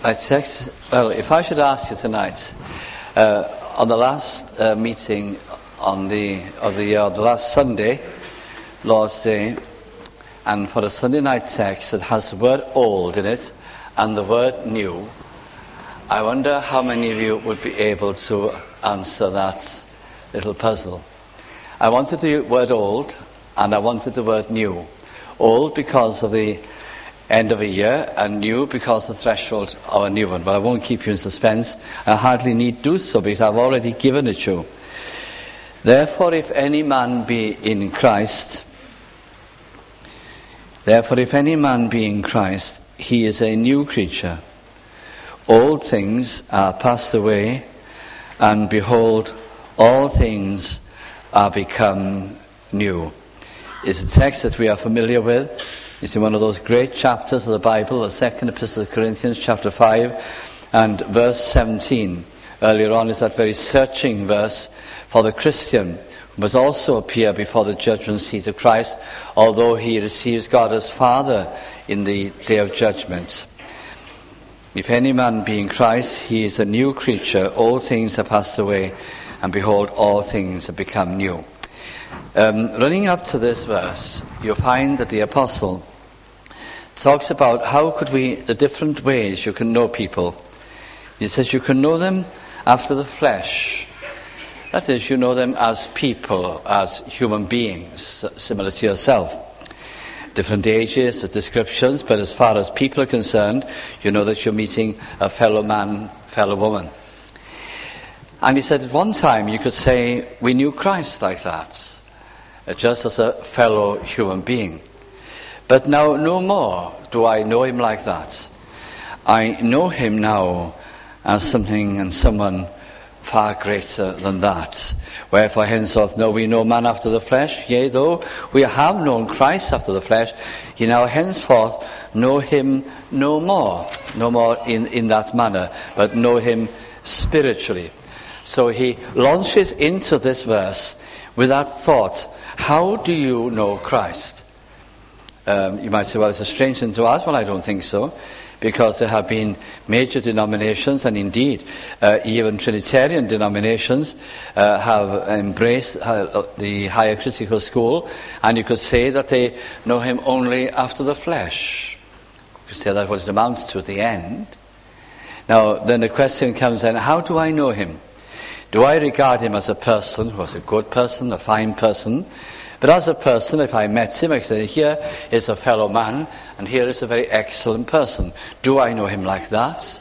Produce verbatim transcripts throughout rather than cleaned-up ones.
I text, well, if I should ask you tonight, uh, on the last uh, meeting on the of the uh, the last Sunday, Lord's Day, and for a Sunday night text that has the word old in it and the word new, I wonder how many of you would be able to answer that little puzzle. I wanted the word old and I wanted the word new. Old because of the end of a year, and new because the threshold of a new one. But I won't keep you in suspense. I hardly need do so because I've already given it you. Therefore, if any man be in Christ, therefore, if any man be in Christ, he is a new creature. Old things are passed away, and behold, all things are become new. It's a text that we are familiar with. It's in one of those great chapters of the Bible, the second epistle of Corinthians, chapter five, and verse seventeen. Earlier on is that very searching verse for the Christian, who must also appear before the judgment seat of Christ, although he receives God as Father in the day of judgment. If any man be in Christ, he is a new creature. All things are passed away, and behold, all things have become new. Um, running up to this verse, you'll find that the apostle talks about how could we, the different ways you can know people. He says you can know them after the flesh. That is, you know them as people, as human beings, similar to yourself. Different ages, the descriptions, but as far as people are concerned, you know that you're meeting a fellow man, fellow woman. And he said at one time you could say we knew Christ like that, just as a fellow human being. But now no more do I know him like that. I know him now as something and someone far greater than that. Wherefore henceforth know we no man after the flesh, yea, though we have known Christ after the flesh, ye now henceforth know him no more, no more in, in that manner, but know him spiritually. So he launches into this verse with that thought, how do you know Christ? Um, you might say, well, it's a strange thing to ask. Well, I don't think so, because there have been major denominations, and indeed uh, even Trinitarian denominations uh, have embraced uh, the higher critical school, and you could say that they know him only after the flesh. You could say that's what it amounts to at the end. Now, then the question comes then, how do I know him? Do I regard him as a person who was a good person, a fine person? But as a person, if I met him, I could say, here is a fellow man, and here is a very excellent person. Do I know him like that?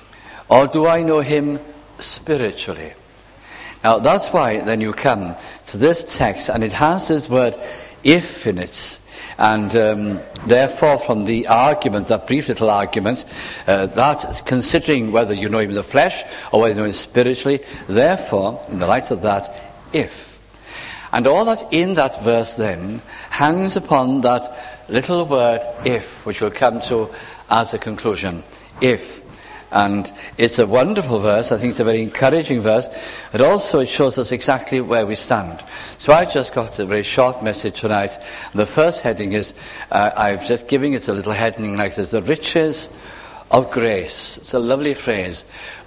Or do I know him spiritually? Now, that's why then you come to this text, and it has this word if in it. And um, therefore, from the argument, that brief little argument, uh, that considering whether you know him in the flesh or whether you know him spiritually, therefore, in the light of that, if. And all that in that verse then hangs upon that little word if, which we'll come to as a conclusion. If. And it's a wonderful verse. I think it's a very encouraging verse. But also it shows us exactly where we stand. So I just got a very short message tonight. The first heading is, uh, I've just given it a little heading like this, the riches of grace. It's a lovely phrase.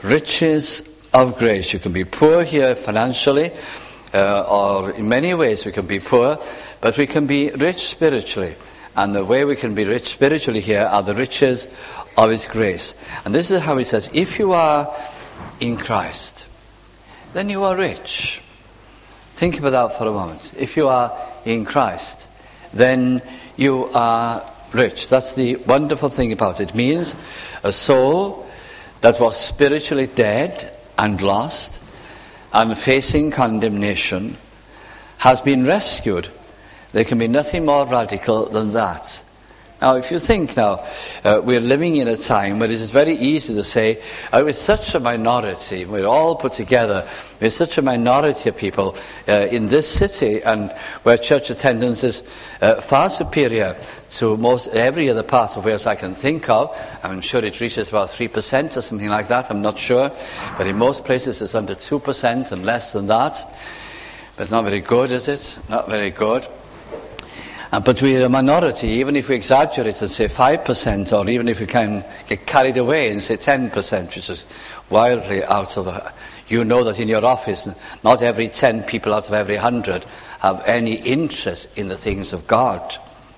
Riches of grace. You can be poor here financially, uh, or in many ways we can be poor, but we can be rich spiritually. And the way we can be rich spiritually here are the riches of his grace. And this is how he says, if you are in Christ, then you are rich. Think about that for a moment. If you are in Christ, then you are rich. That's the wonderful thing about it. It means a soul that was spiritually dead and lost and facing condemnation has been rescued. There can be nothing more radical than that. Now, if you think now, uh, we're living in a time where it is very easy to say, oh, we're such a minority, we're all put together, we're such a minority of people uh, in this city, and where church attendance is uh, far superior to most every other part of Wales I can think of. I'm sure it reaches about three percent or something like that, I'm not sure. But in most places it's under two percent and less than that. But not very good, is it? Not very good. Uh, but we're a minority, even if we exaggerate and say five percent, or even if we can get carried away and say ten percent, which is wildly out of the... You know that in your office, not every ten people out of every hundred have any interest in the things of God.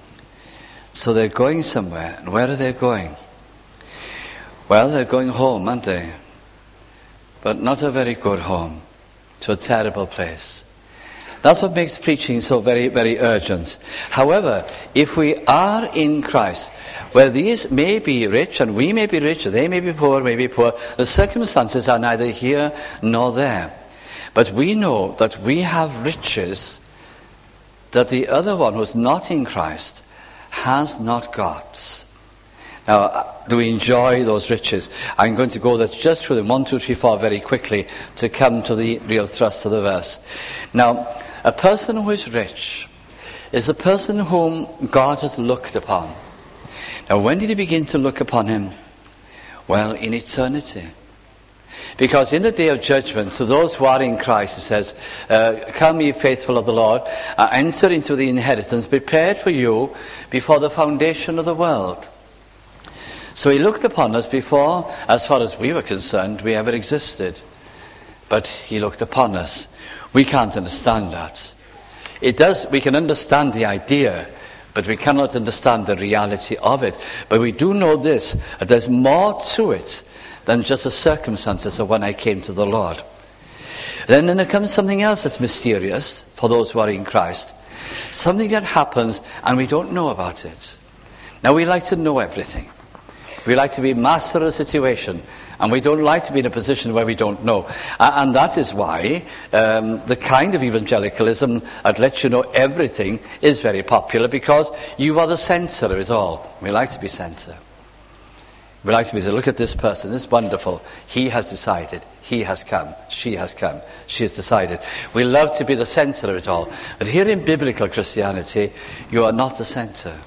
So they're going somewhere. And where are they going? Well, they're going home, aren't they? But not a very good home. To a terrible place. That's what makes preaching so very, very urgent. However, if we are in Christ, where these may be rich, and we may be rich, they may be poor, may be poor, the circumstances are neither here nor there. But we know that we have riches that the other one who's not in Christ has not got. Now, do we enjoy those riches? I'm going to go that just through them, one, two, three, four, very quickly, to come to the real thrust of the verse. Now, a person who is rich is a person whom God has looked upon. Now, when did he begin to look upon him? Well, in eternity. Because in the day of judgment, to those who are in Christ, it says, uh, come ye faithful of the Lord, uh, enter into the inheritance prepared for you before the foundation of the world. So he looked upon us before, as far as we were concerned, we ever existed. But he looked upon us. We can't understand that. It does, we can understand the idea, but we cannot understand the reality of it. But we do know this, that there's more to it than just the circumstances of when I came to the Lord. Then, then there comes something else that's mysterious for those who are in Christ. Something that happens and we don't know about it. Now, we like to know everything. We like to be master of the situation, and we don't like to be in a position where we don't know. Uh, and that is why um, the kind of evangelicalism that lets you know everything is very popular, because you are the center of it all. We like to be center. We like to be, look at this person, this is wonderful. He has decided. He has come. She has come. She has decided. We love to be the center of it all. But here in biblical Christianity, you are not the center.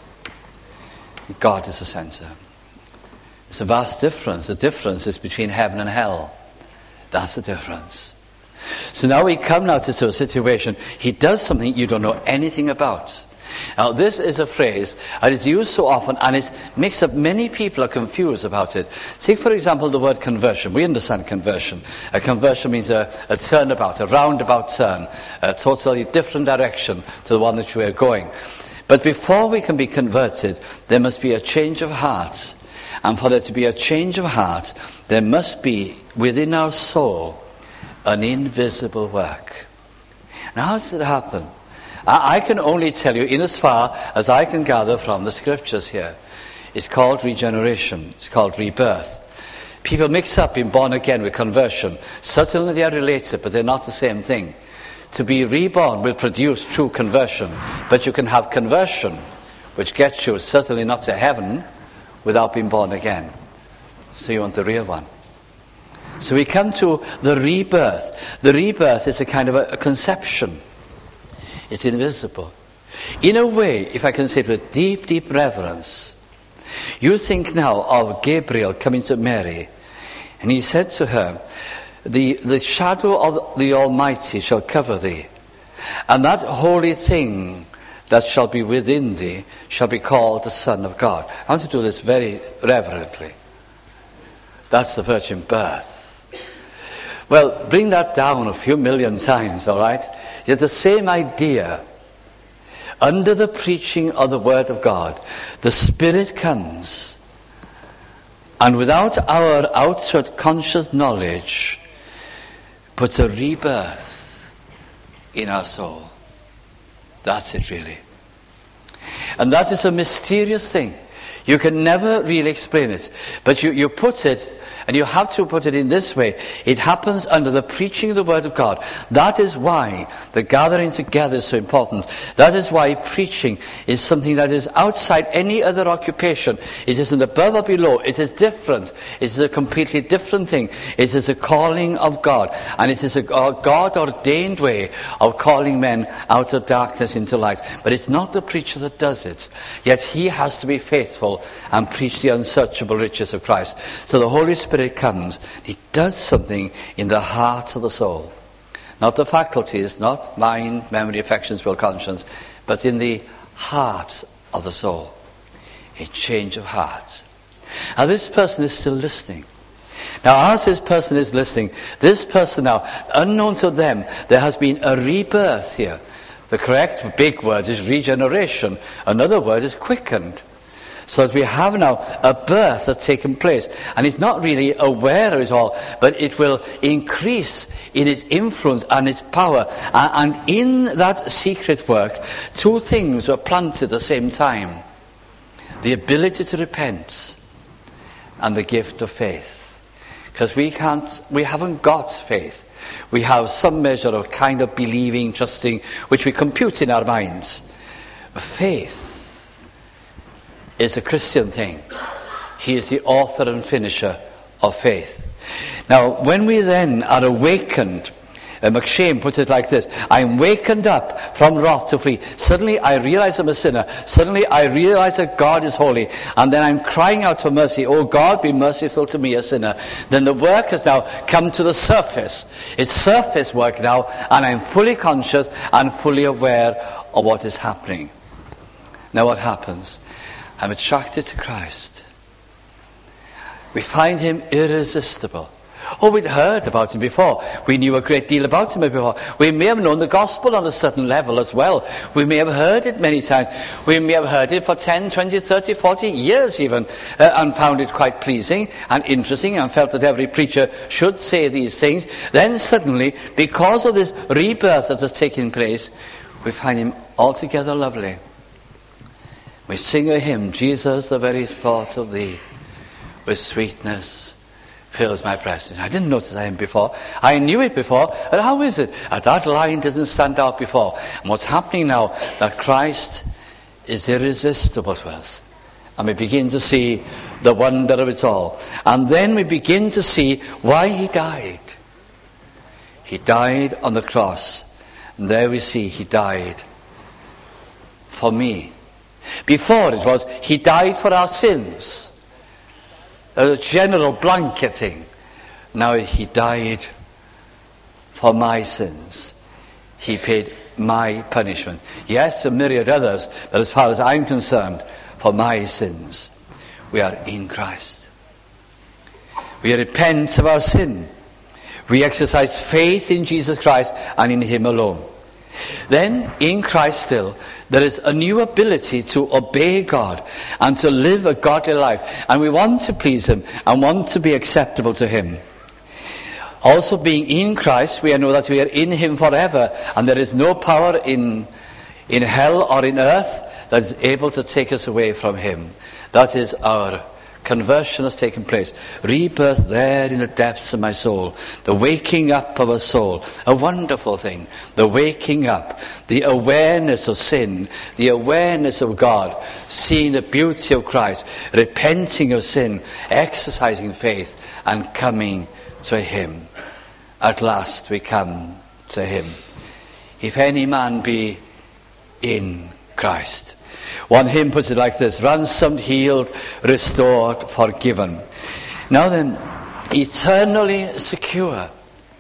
God is the center. It's a vast difference. The difference is between heaven and hell. That's the difference. So now we come now to a situation, he does something you don't know anything about. Now this is a phrase that is used so often, and it makes up, many people are confused about it. Take for example the word conversion. We understand conversion. A conversion means a, a turnabout, a roundabout turn, a totally different direction to the one that you are going. But before we can be converted, there must be a change of heart. And for there to be a change of heart, there must be within our soul an invisible work. Now, how does it happen? I, I can only tell you in as far as I can gather from the scriptures here. It's called regeneration. It's called rebirth. People mix up being born again with conversion. Certainly they are related, but they're not the same thing. To be reborn will produce true conversion. But you can have conversion, which gets you certainly not to heaven, without being born again. So you want the real one. So we come to the rebirth. The rebirth is a kind of a, a conception. It's invisible. In a way, if I can say it with deep, deep reverence, you think now of Gabriel coming to Mary, and he said to her, the, the shadow of the Almighty shall cover thee, and that holy thing that shall be within thee shall be called the Son of God. I want to do this very reverently. That's the virgin birth. Well, bring that down a few million times, all right? Yet the same idea. Under the preaching of the Word of God, the Spirit comes, and without our outward conscious knowledge, puts a rebirth in our soul. That's it, really. And that is a mysterious thing. You can never really explain it. But you, you put it, and you have to put it in this way. It happens under the preaching of the Word of God. That is why the gathering together is so important. That is why preaching is something that is outside any other occupation. It isn't above or below. It is different. It is a completely different thing. It is a calling of God. And it is a God-ordained way of calling men out of darkness into light. But it's not the preacher that does it. Yet he has to be faithful and preach the unsearchable riches of Christ. So the Holy Spirit comes, he does something in the heart of the soul. Not the faculties, not mind, memory, affections, will, conscience, but in the heart of the soul. A change of heart. Now this person is still listening. Now as this person is listening, this person now, unknown to them, there has been a rebirth here. The correct big word is regeneration. Another word is quickened. So that we have now a birth that's taken place. And he's not really aware of it all, but it will increase in its influence and its power. And, and in that secret work, two things were planted at the same time. The ability to repent and the gift of faith. Because we can't, we haven't got faith. We have some measure of kind of believing, trusting, which we compute in our minds. Faith is a Christian thing. He is the author and finisher of faith. Now, when we then are awakened, uh, McShane puts it like this: I'm wakened up from wrath to flee. Suddenly I realize I'm a sinner. Suddenly I realize that God is holy. And then I'm crying out for mercy. Oh God, be merciful to me, a sinner. Then the work has now come to the surface. It's surface work now, and I'm fully conscious and fully aware of what is happening. Now what happens? I'm attracted to Christ. We find him irresistible. Oh, we'd heard about him before. We knew a great deal about him before. We may have known the gospel on a certain level as well. We may have heard it many times. We may have heard it for ten, twenty, thirty, forty years even, uh, and found it quite pleasing and interesting, and felt that every preacher should say these things. Then suddenly, because of this rebirth that has taken place, we find him altogether lovely. We sing a hymn, Jesus, the very thought of thee, with sweetness fills my breast. I didn't notice that hymn before. I knew it before, but how is it? That line doesn't stand out before. And what's happening now, that Christ is irresistible to us. And we begin to see the wonder of it all. And then we begin to see why he died. He died on the cross. And there we see he died for me. Before it was, he died for our sins. A general blanket thing. Now he died for my sins. He paid my punishment. Yes, a myriad others, but as far as I'm concerned, for my sins. We are in Christ. We repent of our sin. We exercise faith in Jesus Christ and in him alone. Then, in Christ still, there is a new ability to obey God and to live a godly life. And we want to please him and want to be acceptable to him. Also, being in Christ, we know that we are in him forever, and there is no power in, in hell or in earth that is able to take us away from him. That is our conversion has taken place. Rebirth there in the depths of my soul. The waking up of a soul. A wonderful thing. The waking up. The awareness of sin. The awareness of God. Seeing the beauty of Christ. Repenting of sin. Exercising faith. And coming to him. At last we come to him. If any man be in Christ. One hymn puts it like this: ransomed, healed, restored, forgiven. Now then, eternally secure.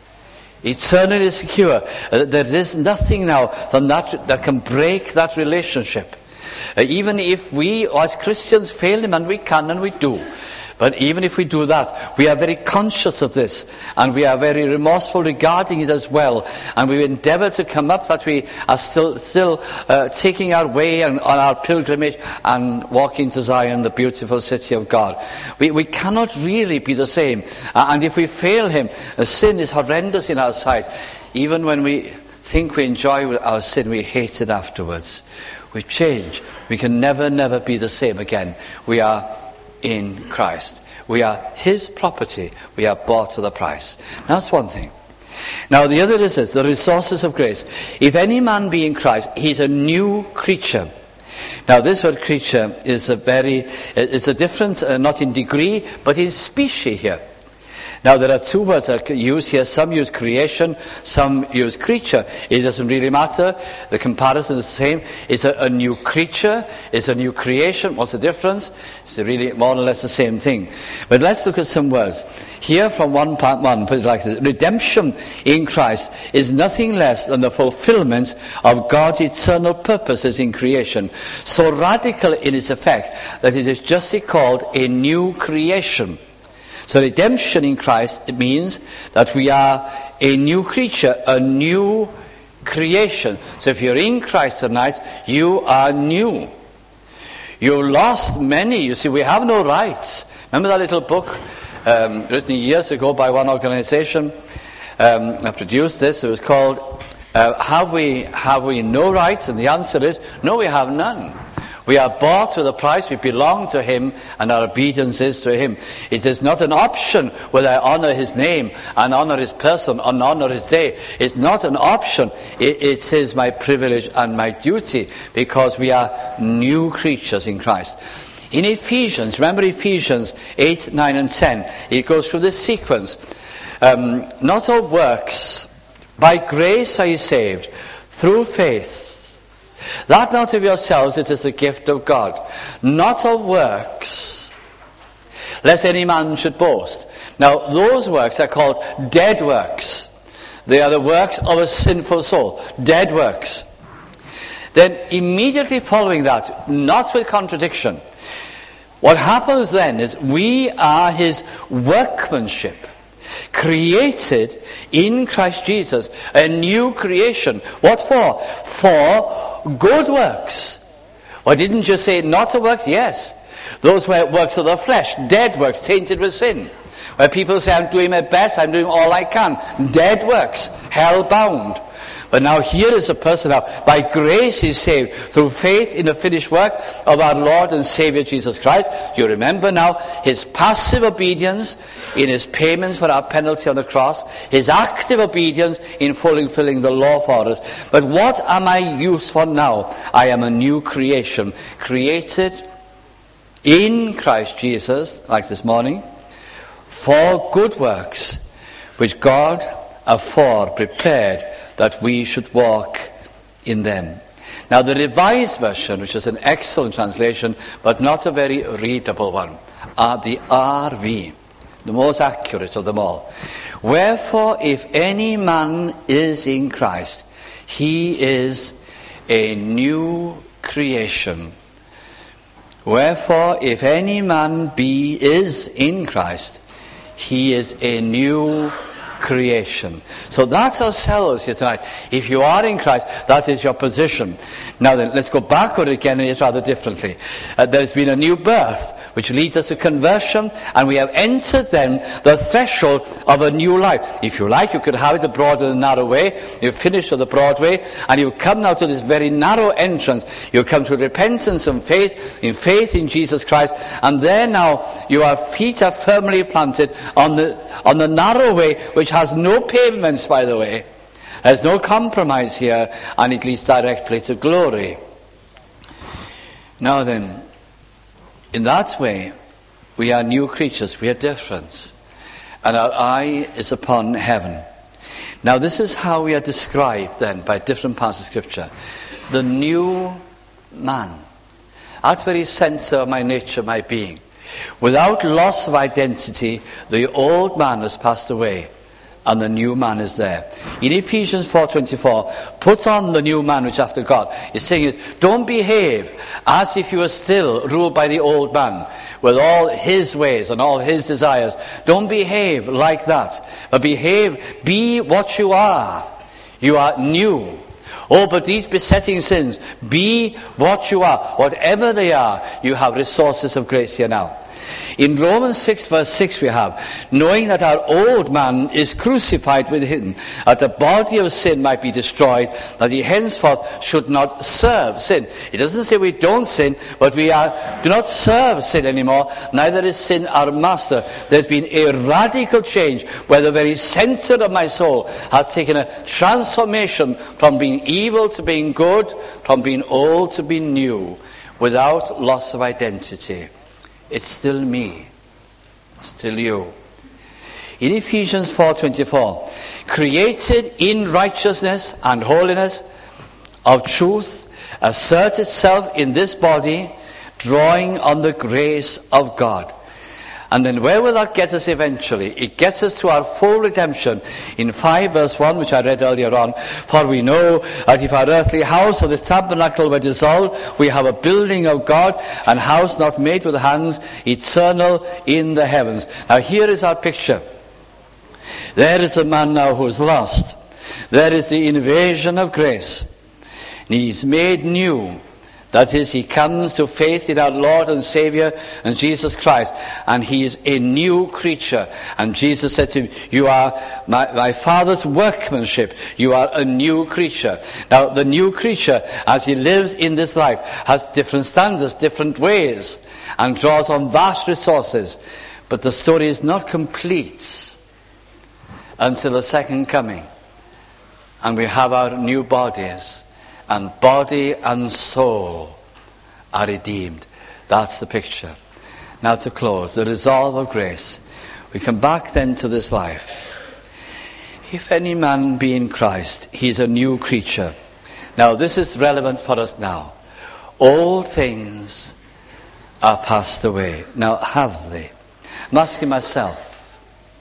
Eternally secure. Uh, there is nothing now than that that can break that relationship. Uh, even if we as Christians fail him, and we can and we do. But even if we do that, we are very conscious of this, and we are very remorseful regarding it as well, and we endeavour to come up that we are still still uh, taking our way on, on our pilgrimage and walking to Zion, the beautiful city of God. We, we cannot really be the same, uh, and if we fail him, uh, sin is horrendous in our sight. Even when we think we enjoy our sin, we hate it afterwards. We change. We can never, never be the same again. We are in Christ. We are his property. We are bought at a price. That's one thing. Now the other is this, the resources of grace. If any man be in Christ, he's a new creature. Now this word creature is a very, it's a difference, uh, not in degree, but in species here. Now, there are two words that are used here. Some use creation, some use creature. It doesn't really matter. The comparison is the same. It's a, a new creature. It's a new creation. What's the difference? It's really more or less the same thing. But let's look at some words. Here from one part one, put it like this. Redemption in Christ is nothing less than the fulfillment of God's eternal purposes in creation. So radical in its effect that it is justly called a new creation. So redemption in Christ, it means that we are a new creature, a new creation. So if you're in Christ tonight, you are new. You lost many. You see, we have no rights. Remember that little book um, written years ago by one organization? Um, I produced this. It was called uh, Have We Have We No Rights? And the answer is, no, we have none. We are bought with a price. We belong to Him, and our obedience is to Him. It is not an option whether I honor His name and honor His person and honor His day. It's not an option. It, it is my privilege and my duty, because we are new creatures in Christ. In Ephesians, remember Ephesians eight, nine and ten, it goes through this sequence. Um, not of works, by grace are you saved, through faith. That not of yourselves, it is a gift of God, not of works, lest any man should boast. Now, those works are called dead works. They are the works of a sinful soul, dead works. Then, immediately following that, not with contradiction, what happens then is we are His workmanship, created in Christ Jesus, a new creation. What for? For good works. Or didn't you say not of works? Yes. Those were works of the flesh, dead works, tainted with sin. Where people say, I'm doing my best, I'm doing all I can. Dead works, hell-bound. But now here is a person now, by grace is saved, through faith in the finished work of our Lord and Savior Jesus Christ. You remember now His passive obedience in His payments for our penalty on the cross, His active obedience in fulfilling the law for us. But what am I used for now? I am a new creation, created in Christ Jesus, like this morning, for good works, which God afore prepared that we should walk in them. Now the Revised Version, which is an excellent translation, but not a very readable one, uh, the R V, the most accurate of them all. Wherefore, if any man is in Christ, he is a new creation. Wherefore, if any man be is in Christ, he is a new creation. So that's ourselves here tonight. If you are in Christ, that is your position. Now then, let's go backward again, and it's rather differently. Uh, there's been a new birth, which leads us to conversion, and we have entered then the threshold of a new life. If you like, you could have it the broad and the narrow way. You've finished with the broad way, and you come now to this very narrow entrance. You come to repentance and faith, in faith in Jesus Christ, and there now your feet are firmly planted on the on the narrow way, which has no pavements, by the way. There's no compromise here, and it leads directly to glory. Now then, in that way, we are new creatures, we are different, and our eye is upon heaven. Now this is how we are described then by different parts of Scripture. The new man, at the very center of my nature, my being. Without loss of identity, the old man has passed away, and the new man is there. In Ephesians four twenty-four, put on the new man which is after God. It's saying, don't behave as if you were still ruled by the old man, with all his ways and all his desires. Don't behave like that, but behave, be what you are. You are new. Oh, but these besetting sins, be what you are. Whatever they are, you have resources of grace here now. In Romans six verse six we have, knowing that our old man is crucified with him, that the body of sin might be destroyed, that he henceforth should not serve sin. It doesn't say we don't sin, but we are do not serve sin anymore, neither is sin our master. There's been a radical change where the very center of my soul has taken a transformation from being evil to being good, from being old to being new, without loss of identity. It's still me, still you. In Ephesians four twenty-four, created in righteousness and holiness of truth, assert itself in this body, drawing on the grace of God. And then where will that get us eventually? It gets us to our full redemption in five verse one, which I read earlier on. For we know that if our earthly house or this tabernacle were dissolved, we have a building of God, and house not made with hands, eternal in the heavens. Now here is our picture. There is a man now who is lost. There is the invasion of grace. And he's made new. That is, he comes to faith in our Lord and Savior and Jesus Christ, and he is a new creature. And Jesus said to him, you are my, my Father's workmanship. You are a new creature. Now, the new creature, as he lives in this life, has different standards, different ways, and draws on vast resources. But the story is not complete until the second coming, and we have our new bodies. And body and soul are redeemed. That's the picture. Now to close, the resolve of grace. We come back then to this life. If any man be in Christ, he is a new creature. Now this is relevant for us now. All things are passed away. Now have they? I'm asking myself,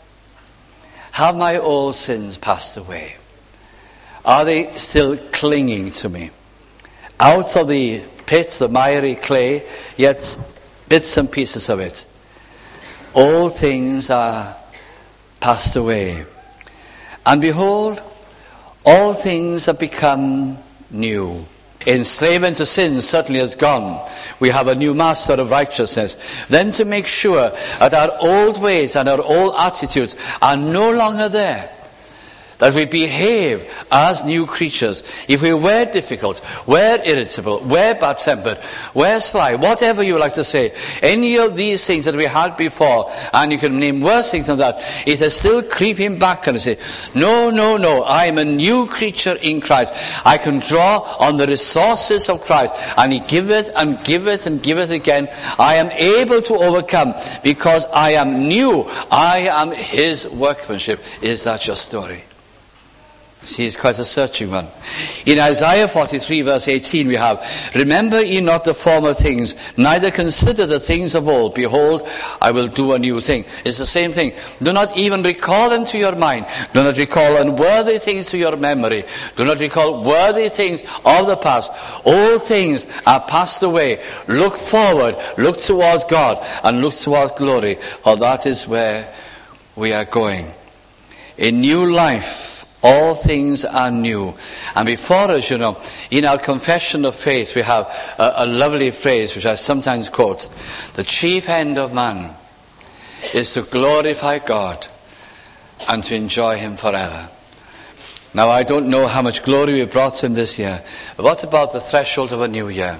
have my old sins passed away? Are they still clinging to me? Out of the pit, the miry clay, yet bits and pieces of it. All things are passed away. And behold, all things have become new. Enslavement to sin certainly has gone. We have a new master of righteousness. Then to make sure that our old ways and our old attitudes are no longer there, that we behave as new creatures. If we were difficult, were irritable, were bad-tempered, were sly, whatever you like to say, any of these things that we had before, and you can name worse things than that, it is still creeping back and say, no, no, no, I am a new creature in Christ. I can draw on the resources of Christ, and he giveth and giveth and giveth again. I am able to overcome because I am new. I am his workmanship. Is that your story? See, it's quite a searching one. In Isaiah forty-three verse eighteen we have, remember ye not the former things, neither consider the things of old. Behold, I will do a new thing. It's the same thing. Do not even recall them to your mind. Do not recall unworthy things to your memory. Do not recall worthy things of the past. All things are passed away. Look forward, look towards God, and look towards glory, for that is where we are going. A new life. All things are new. And before us, you know, in our confession of faith, we have a, a lovely phrase which I sometimes quote. The chief end of man is to glorify God and to enjoy him forever. Now, I don't know how much glory we brought to him this year, but what about the threshold of a new year?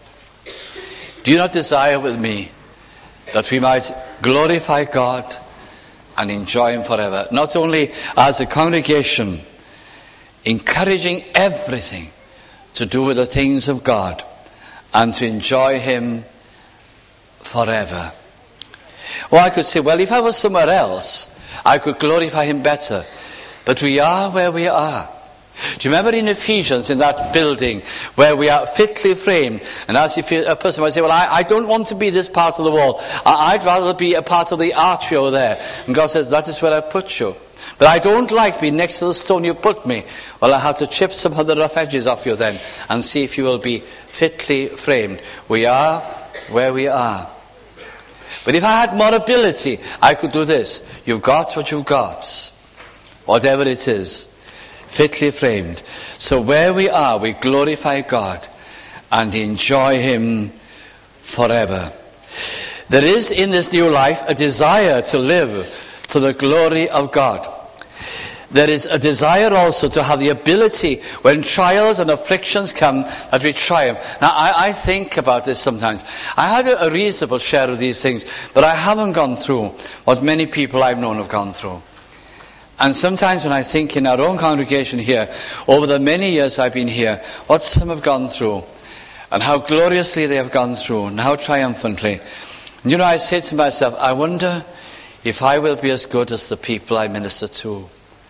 Do you not desire with me that we might glorify God and enjoy him forever? Not only as a congregation, encouraging everything to do with the things of God and to enjoy him forever. Or I could say, well, if I was somewhere else, I could glorify him better. But we are where we are. Do you remember in Ephesians, in that building, where we are fitly framed, and as if a person might say, well, I, I don't want to be this part of the wall. I, I'd rather be a part of the archway over there. And God says, that is where I put you. But I don't like being next to the stone you put me. Well, I have to chip some of the rough edges off you then, and see if you will be fitly framed. We are where we are. But if I had more ability, I could do this. You've got what you've got. Whatever it is. Fitly framed. So where we are, we glorify God and enjoy him forever. There is in this new life a desire to live to the glory of God. There is a desire also to have the ability, when trials and afflictions come, that we triumph. Now, I, I think about this sometimes. I had a, a reasonable share of these things, but I haven't gone through what many people I've known have gone through. And sometimes when I think in our own congregation here, over the many years I've been here, what some have gone through, and how gloriously they have gone through, and how triumphantly. And you know, I say to myself, I wonder if I will be as good as the people I minister to.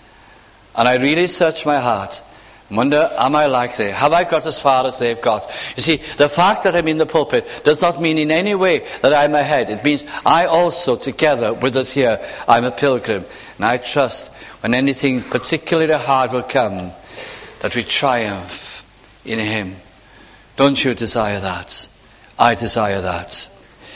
And I really search my heart, wonder, am I like they? Have I got as far as they've got? You see, the fact that I'm in the pulpit does not mean in any way that I'm ahead. It means I also, together with us here, I'm a pilgrim. And I trust when anything particularly hard will come, that we triumph in him. Don't you desire that? I desire that.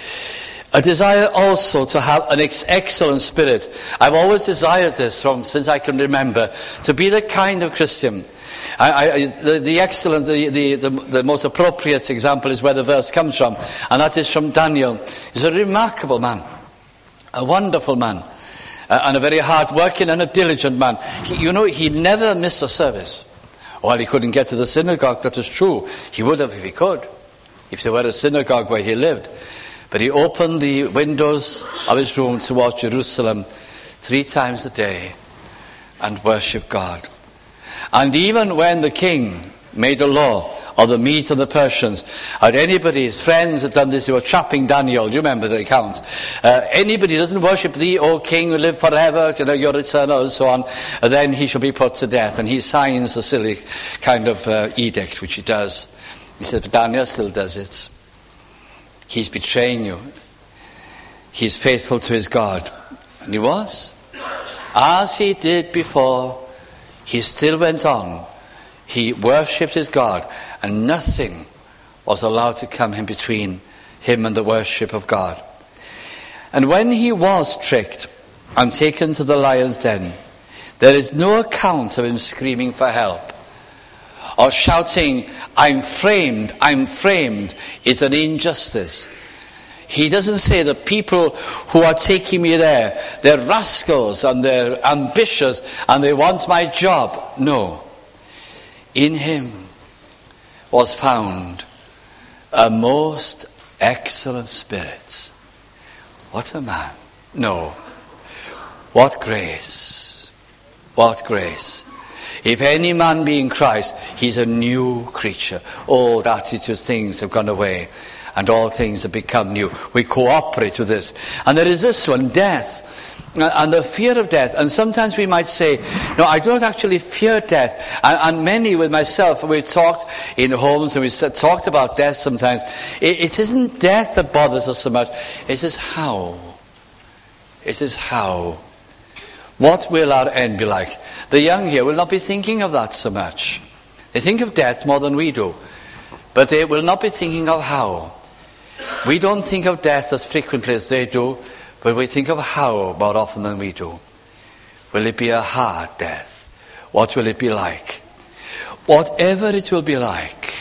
A desire also to have an ex- excellent spirit. I've always desired this from since I can remember, to be the kind of Christian. I, I, the, the excellent, the, the, the, the most appropriate example is where the verse comes from, and that is from Daniel. He's a remarkable man, a wonderful man, uh, and a very hard-working and a diligent man. He, you know, he never missed a service. Well, he couldn't get to the synagogue, that is true. He would have if he could, if there were a synagogue where he lived. But he opened the windows of his room towards Jerusalem three times a day and worshipped God. And even when the king made a law of the Medes and the Persians, and anybody, his friends had done this, they were trapping Daniel, do you remember the account? Uh, anybody who doesn't worship thee, O king, who live forever, you know, you're eternal, and so on, and then he shall be put to death. And he signs a silly kind of uh, edict, which he does. He says, but Daniel still does it. He's betraying you. He's faithful to his God. And he was. As he did before, he still went on. He worshipped his God, and nothing was allowed to come in between him and the worship of God. And when he was tricked and taken to the lion's den, there is no account of him screaming for help or shouting, I'm framed, I'm framed. It's an injustice. He doesn't say the people who are taking me there, they're rascals and they're ambitious and they want my job. No. In him was found a most excellent spirit. What a man. No. What grace. What grace. If any man be in Christ, he's a new creature. Old attitude things have gone away, and all things have become new. We cooperate with this. And there is this one, death, and the fear of death. And sometimes we might say, no, I don't actually fear death. And, and many with myself, we've talked in homes, and we've talked about death sometimes. It, it isn't death that bothers us so much. It is how. It is how. What will our end be like? The young here will not be thinking of that so much. They think of death more than we do. But they will not be thinking of how. We don't think of death as frequently as they do, but we think of how more often than we do. Will it be a hard death? What will it be like? Whatever it will be like,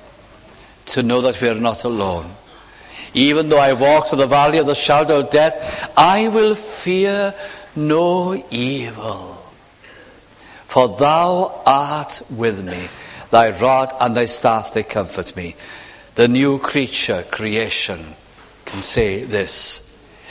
to know that we are not alone. Even though I walk through the valley of the shadow of death, I will fear no evil. For thou art with me. Thy rod and thy staff, they comfort me. The new creature, creation, can say this.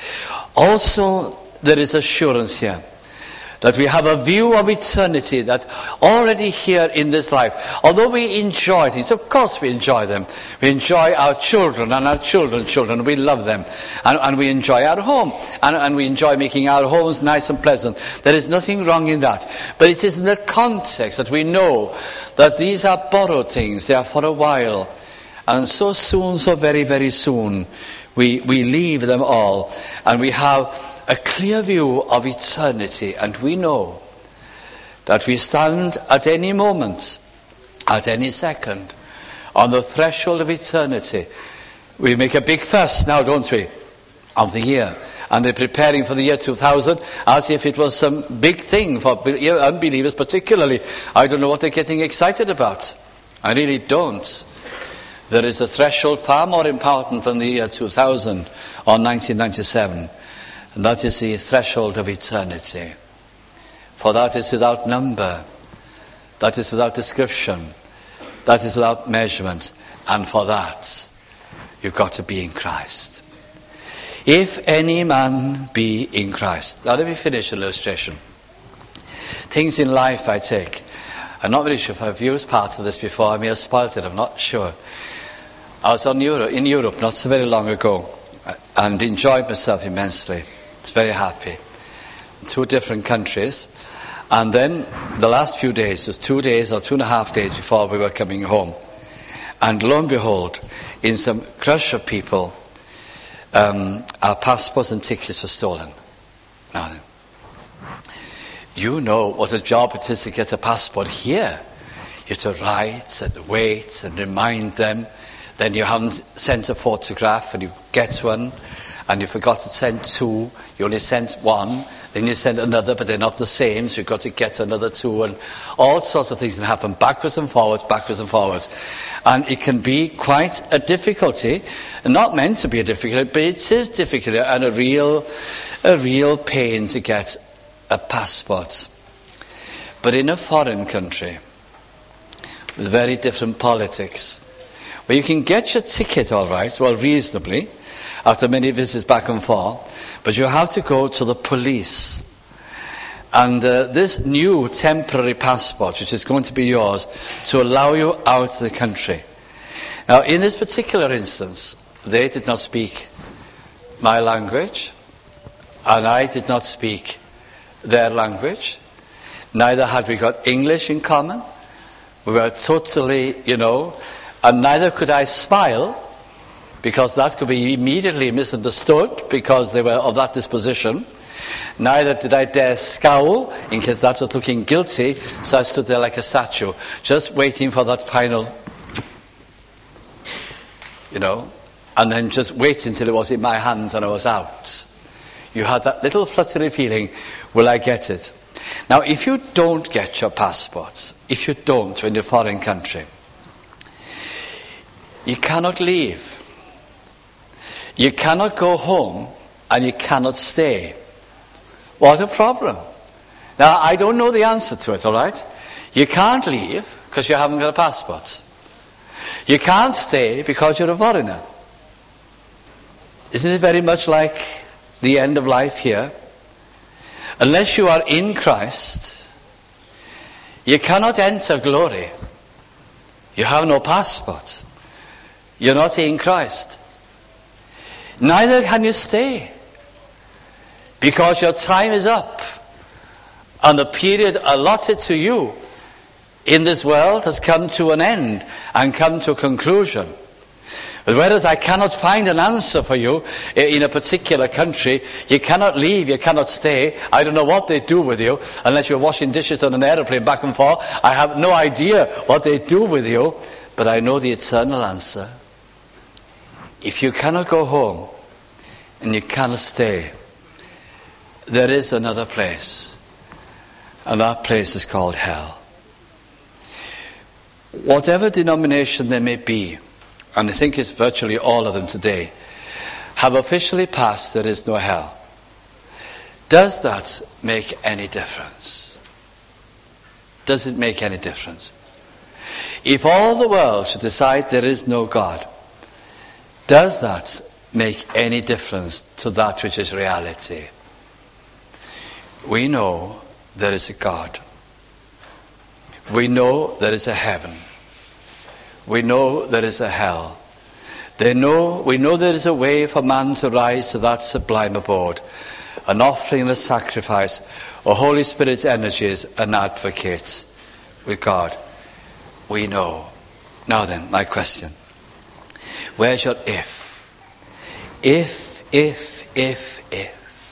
Also, there is assurance here that we have a view of eternity that's already here in this life. Although we enjoy things, of course we enjoy them. We enjoy our children and our children's children. We love them. And, and we enjoy our home. And, and we enjoy making our homes nice and pleasant. There is nothing wrong in that. But it is in the context that we know that these are borrowed things. They are for a while. And so soon, so very, very soon, we, we leave them all. And we have a clear view of eternity, and we know that we stand at any moment, at any second, on the threshold of eternity. We make a big fuss now, don't we, of the year, and they're preparing for the year two thousand as if it was some big thing for unbelievers particularly. I don't know what they're getting excited about. I really don't. There is a threshold far more important than the year two thousand or nineteen ninety-seven. And that is the threshold of eternity. For that is without number. That is without description. That is without measurement. And for that, you've got to be in Christ. If any man be in Christ. Now let me finish an illustration. Things in life I take. I'm not really sure if I've used parts of this before. I may have spoiled it. I'm not sure. I was on Euro, in Europe not so very long ago and enjoyed myself immensely. It's very happy. Two different countries. And then the last few days, it was two days or two and a half days before we were coming home. And lo and behold, in some crush of people, um, our passports and tickets were stolen. Now then, you know what a job it is to get a passport here. You have to write and wait and remind them. Then you haven't sent a photograph and you get one. And you forgot to send two. You only sent one. Then you send another, but they're not the same. So you've got to get another two. And all sorts of things can happen backwards and forwards, backwards and forwards. And it can be quite a difficulty. Not meant to be a difficulty, but it is difficult and a real, a real pain to get a passport. But in a foreign country, with very different politics, where you can get your ticket all right, well, reasonably, after many visits back and forth, but you have to go to the police. And uh, this new temporary passport, which is going to be yours, to allow you out of the country. Now, in this particular instance, they did not speak my language, and I did not speak their language. Neither had we got English in common. We were totally, you know, and neither could I smile, because that could be immediately misunderstood because they were of that disposition. Neither did I dare scowl in case that was looking guilty, so I stood there like a statue, just waiting for that final, you know, and then just wait until it was in my hands and I was out. You had that little fluttery feeling, will I get it? Now, if you don't get your passports, if you don't in a foreign country, you cannot leave. You cannot go home and you cannot stay. What a problem. Now, I don't know the answer to it, all right? You can't leave because you haven't got a passport. You can't stay because you're a foreigner. Isn't it very much like the end of life here? Unless you are in Christ, you cannot enter glory. You have no passport. You're not in Christ. Neither can you stay, because your time is up and the period allotted to you in this world has come to an end and come to a conclusion. But whereas I cannot find an answer for you in a particular country, you cannot leave, you cannot stay. I don't know what they do with you unless you're washing dishes on an aeroplane back and forth. I have no idea what they do with you, but I know the eternal answer. If you cannot go home and you cannot stay, there is another place, and that place is called hell. Whatever denomination there may be, and I think it's virtually all of them today, have officially passed there is no hell. Does that make any difference? Does it make any difference? If all the world should decide there is no God, does that make any difference to that which is reality? We know there is a God. We know there is a heaven. We know there is a hell. They know, we know there is a way for man to rise to that sublime abode, an offering and a sacrifice, or Holy Spirit's energies and advocates with God. We know. Now then, my question. Where's your if? If, if, if, if.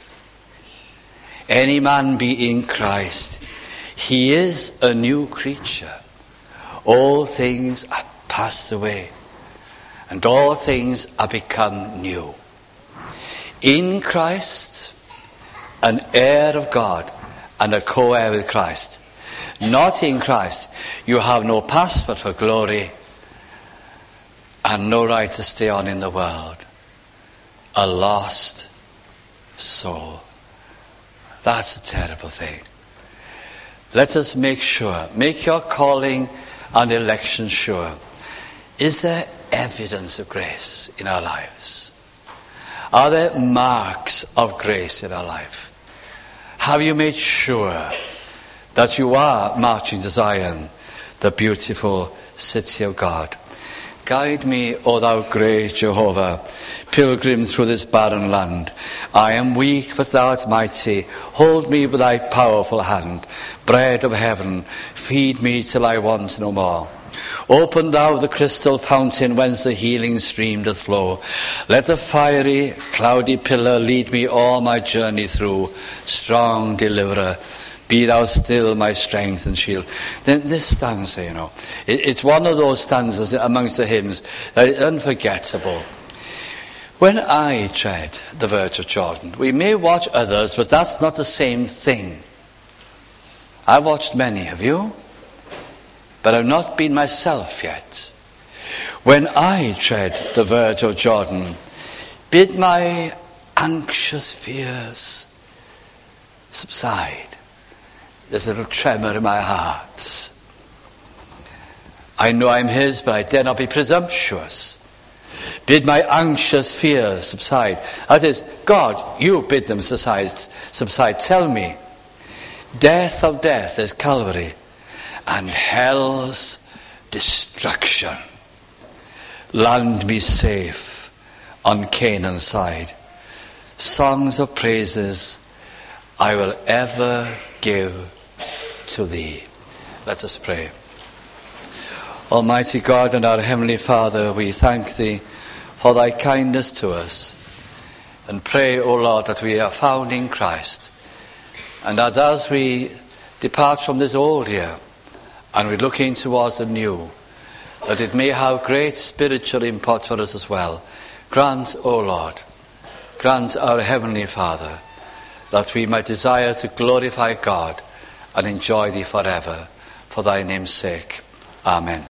Any man be in Christ, he is a new creature. All things are passed away, and all things are become new. In Christ, an heir of God and a co-heir with Christ. Not in Christ, you have no passport for glory and no right to stay on in the world. A lost soul. That's a terrible thing. Let us make sure, make your calling and election sure. Is there evidence of grace in our lives? Are there marks of grace in our life? Have you made sure that you are marching to Zion, the beautiful city of God? Guide me, O thou great Jehovah, pilgrim through this barren land. I am weak, but thou art mighty. Hold me with thy powerful hand. Bread of heaven, feed me till I want no more. Open thou the crystal fountain whence the healing stream doth flow. Let the fiery, cloudy pillar lead me all my journey through. Strong deliverer, be thou still my strength and shield. Then this stanza, you know, it, it's one of those stanzas amongst the hymns that is unforgettable. When I tread the verge of Jordan, we may watch others, but that's not the same thing. I've watched many, have you? But I've not been myself yet. When I tread the verge of Jordan, bid my anxious fears subside. There's a little tremor in my heart. I know I'm his, but I dare not be presumptuous. Bid my anxious fears subside. That is, God, you bid them subside. subside. Tell me, death of death is Calvary, and hell's destruction. Land me safe on Canaan's side. Songs of praises I will ever give to thee. Let us pray. Almighty God and our Heavenly Father, we thank thee for thy kindness to us, and pray, O Lord, that we are found in Christ, and that as we depart from this old year and we're looking towards the new, that it may have great spiritual import for us as well. Grant, O Lord, grant our Heavenly Father, that we might desire to glorify God and enjoy thee forever. For thy name's sake. Amen.